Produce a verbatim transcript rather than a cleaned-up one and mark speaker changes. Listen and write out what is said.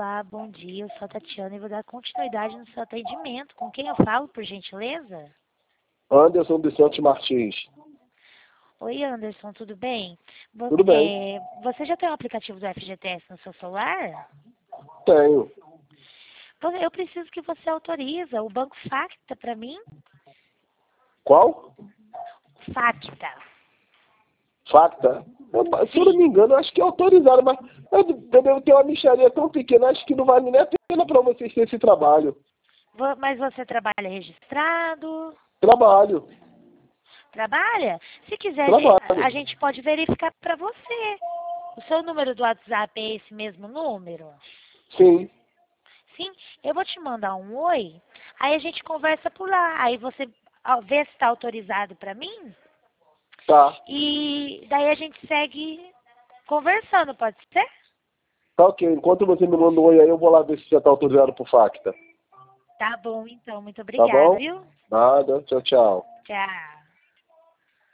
Speaker 1: Olá, bom dia. Eu sou a Tatiana e vou dar continuidade no seu atendimento. Com quem eu falo, por gentileza?
Speaker 2: Anderson dos Santos Martins.
Speaker 1: Oi, Anderson, tudo bem? Vo-
Speaker 2: Tudo bem?
Speaker 1: é, você já tem o aplicativo do F G T S no seu celular?
Speaker 2: Tenho.
Speaker 1: Vo- Eu preciso que você autoriza o Banco Facta para mim.
Speaker 2: Qual?
Speaker 1: Facta.
Speaker 2: Facta? Eu, se eu não
Speaker 1: Sim.
Speaker 2: me engano, acho que é autorizado, mas eu, eu devo ter uma micharia tão pequena, acho que não vale nem a pena para vocês ter esse trabalho.
Speaker 1: Vo- Mas você trabalha registrado?
Speaker 2: Trabalho.
Speaker 1: Trabalha? Se quiser, ge- a
Speaker 2: Trabalho.
Speaker 1: gente pode verificar para você. O seu número do WhatsApp é esse mesmo número?
Speaker 2: Sim.
Speaker 1: Sim, eu vou te mandar um oi, aí a gente conversa por lá. Aí você ó, vê se está autorizado para mim
Speaker 2: Tá.
Speaker 1: e daí a gente segue conversando, pode ser?
Speaker 2: Tá ok. Enquanto você me manda um oi aí, eu vou lá ver se já tá autorizado pro Facta.
Speaker 1: Tá bom, então. Muito
Speaker 2: Tá
Speaker 1: obrigada,
Speaker 2: bom?
Speaker 1: viu?
Speaker 2: Nada. Tchau, tchau.
Speaker 1: Tchau.